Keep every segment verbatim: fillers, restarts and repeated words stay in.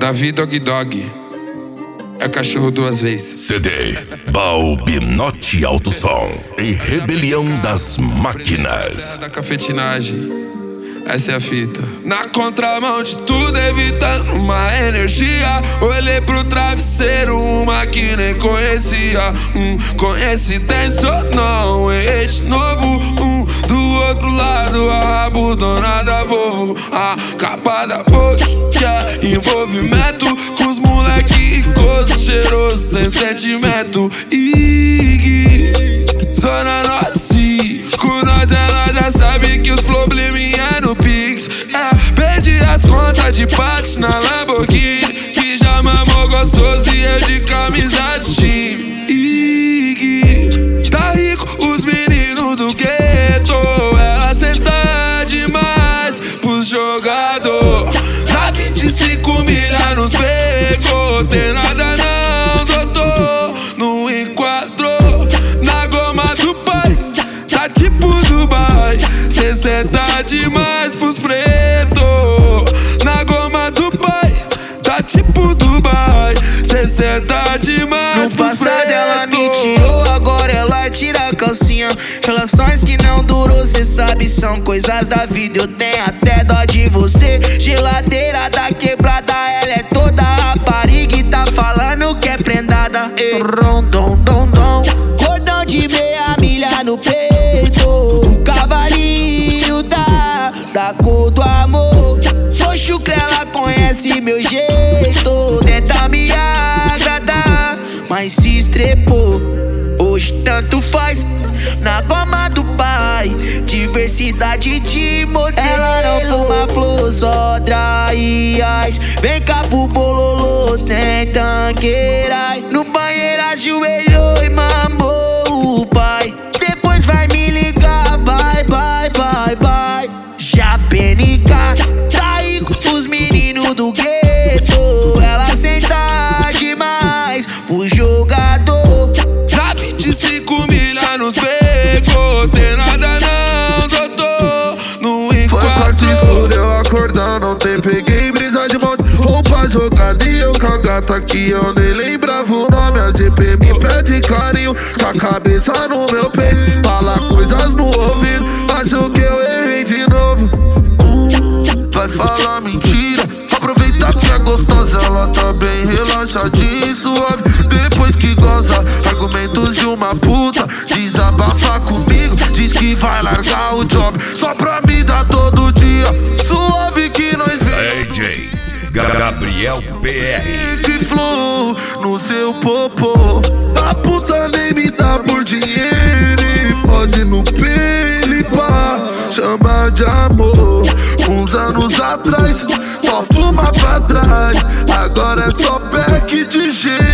Davi Dog Dog é cachorro duas vezes. C D Balbinote Alto Som e Rebelião das Máquinas. Da cafetinagem, essa é a fita. Na contramão de tudo, evitando uma energia. Olhei pro travesseiro, uma que nem conhecia. Hum, coincidência ou não, errei de novo. Um do outro lado, a rabudona Volvo. A capa da boca, envolvimento com os moleque icoso, cheiroso, sem sentimento. Ig, Zona Norte, com nós ela já sabe que os probleminha é no Pix. É, perdi as contas de patos na Lamborghini, que já mamou gostoso e eu de camisa de time. Ig, tá rico os meninos do gueto, ela senta demais pros jogador. Na vinte e cinco milha nos becos, tem nada não, doutor, não enquadrou. Na goma do pai, tá tipo Dubai, cê senta demais pros pretos. Na goma do pai, tá tipo Dubai, cê senta demais no pros pretos. No passado ela me tirou, agora ela tira a calcinha. Relações que não durou, cê sabe, são coisas da vida. Eu tenho até dó de você. Geladeira da quebrada, ela é toda rapariga e tá falando que é prendada. Rondom, dom, dom, cordão de meia milha no peito. O cavalinho da, da cor do amor. Sou chucre, ela conhece meu jeito. Tenta me agradar, mas se estrepou. Hoje tanto faz, na goma do pai, diversidade de modelo. Ela não fuma flor, só trai as. Vem cá pro bololô, tem tanqueira. No banheiro ajoelhou e mamou o pai. Depois vai me ligar, vai, vai, vai, vai. Já P N K, trai com os meninos do gueto. Ela senta demais pro jogador. Na vinte e cinco milha nos becos, tem nada não, doutor, não enquadrou. Foi quarto escuro, eu acordando ontem, peguei brisa de monte, roupa jogada e eu com a gata que eu nem lembrava o nome. A G P me pede carinho, com a cabeça no meu peito, fala coisas no ouvido, acho que eu errei de novo. uh, Vai falar mentira, aproveita que é gostosa, ela tá bem relaxadinha e suave. Depois que goza, argumentos de uma puta, desabafa comigo, diz que vai largar o job só pra me dar todo dia. Suave que nós vem. D J Gabriel P R. Que flow no seu popô. A puta nem me dá por dinheiro e fode no pele, pá, chama de amor. Uns anos atrás, só fuma pra trás, agora é só pack de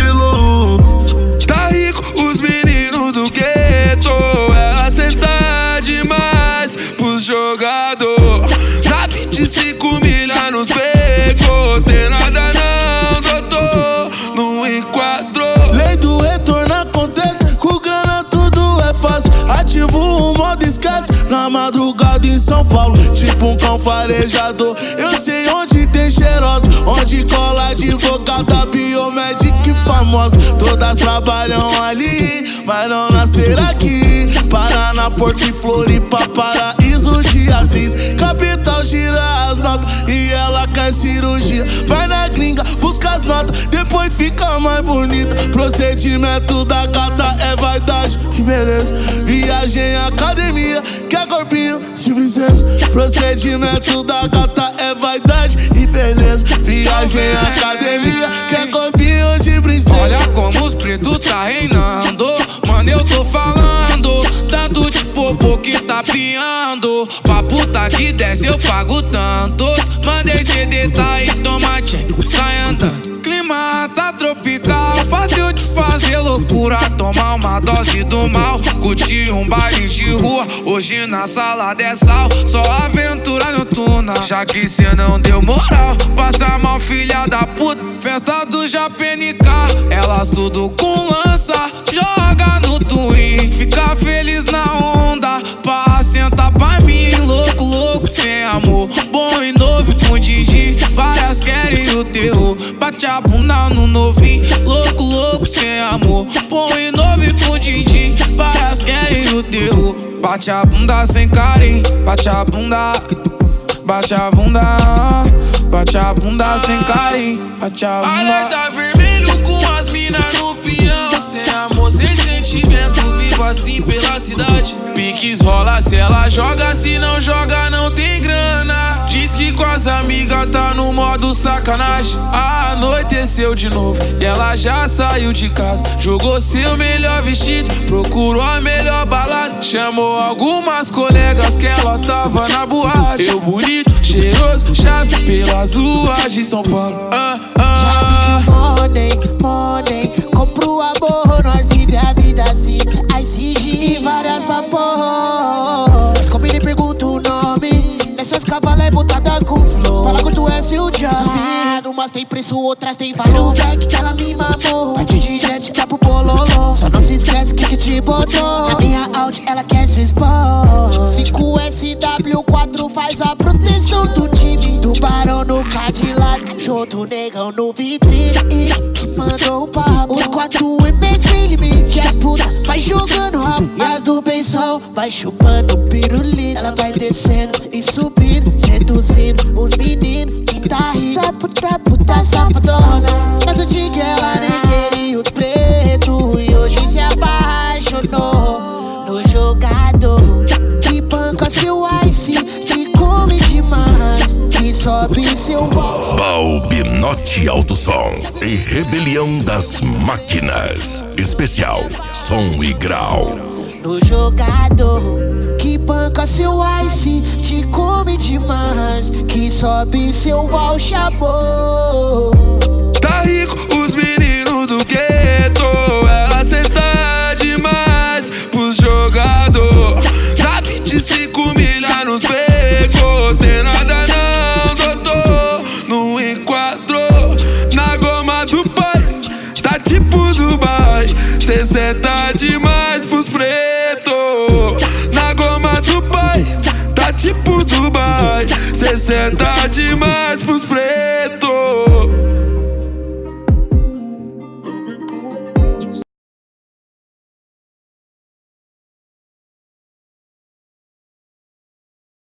gelo. Tá rico os meninos do gueto, ela senta demais pros jogador. Na vinte e cinco milha nos becos, tem nada não, doutor, não enquadrou. Lei do retorno acontece, com grana tudo é fácil. Ativo o modo esquece, na madrugada em São Paulo, tipo um cão farejador. Eu sei onde tem cheirosa, onde cola advogada, biomédica e famosa. Todas trabalham ali, mas não nasceram aqui. Paraná, Porto e Floripa, paraíso de atriz. Capital gira as notas e ela quer cirurgia. Vai na gringa, busca as notas, depois fica mais bonita. Procedimento da gata é vaidade e beleza. Viagem em academia, quer corpinho de princesa. Procedimento da gata é vaidade e beleza. Viagem em academia, quer corpinho de princesa. Olha como os pretos tá reinando, mano, eu tô falando. Tanto de popô que tá piando, pra puta que desce eu pago tantos. Mandei C D, tá aí, toma check, sai andando. Clima tá tropical, fácil de fazer loucura. Tomar uma dose do mal, curtir um baile de rua. Hoje na sala de sal, só aventura noturna. Já que cê não deu moral, passa mal filha da puta. Festa do J P N K, elas tudo com lança. Joga no twin, fica feliz na onda. Pra sentar pra mim, louco, louco, sem amor. Bom e novo com Didi, várias querem o terror. Bate a bunda no novinho, louco, louco, sem amor. Põe novo e com din-din, várias querem o terror. Bate a bunda sem carinho, bate a bunda. Bate a bunda, bate a bunda sem carinho, bate a bunda. Alerta vermelho com as minas no peão. Sem amor, sem sentimento, vivo assim pela cidade. Piques rola se ela joga, se não joga não tem grana. Diz que com as amigas tá no modo sacanagem. Anoiteceu de novo e ela já saiu de casa. Jogou seu melhor vestido, procurou a melhor balada. Chamou algumas colegas que ela tava na boate. Eu bonito, cheiroso, chave pelas ruas de São Paulo. ah, ah. Chave de money, money. Compro amor, nós vive a vida assim. I C G e várias vapor. Como ele pergunta o nome, nessas cavalas é botada com flow. Fala quanto é seu job. Umas tem preço, outras tem valor. Back que ela me mamou. Parte de jet, dá pro bololô. Só não se esquece que que te botou. Na minha Audi ela quer se expor. cinco S W quatro faz a proteção do time. Tubarão no Cadillac, show do negão no vitrine. Que mandou o papo. Os quatro imbecil me que as puta vai jogando rabo. E as do benção vai chupando pirulito. Ela vai descendo e subindo, seduzindo os meninos que tá rindo. Puta, puta safadona. Nas antigas ela nem queria os pretos e hoje se apaixonou no jogador. Que banca seu ice, te come demais, que sobe seu Balbinotti Alto Som e Rebelião das Máquinas. Especial Som e Grau. no jogador. Que banca seu ice, te come demais, que sobe seu valchabor. Tá rico os meninos do gueto, ela senta demais pros jogador. Dá vinte e cinco milha nos becos, tem nada não, doutor. Não enquadrou na goma do pai, tá tipo Dubai. Cê senta demais pros pretos, na goma do pai, tá tipo Dubai. Cê senta demais pros pretos.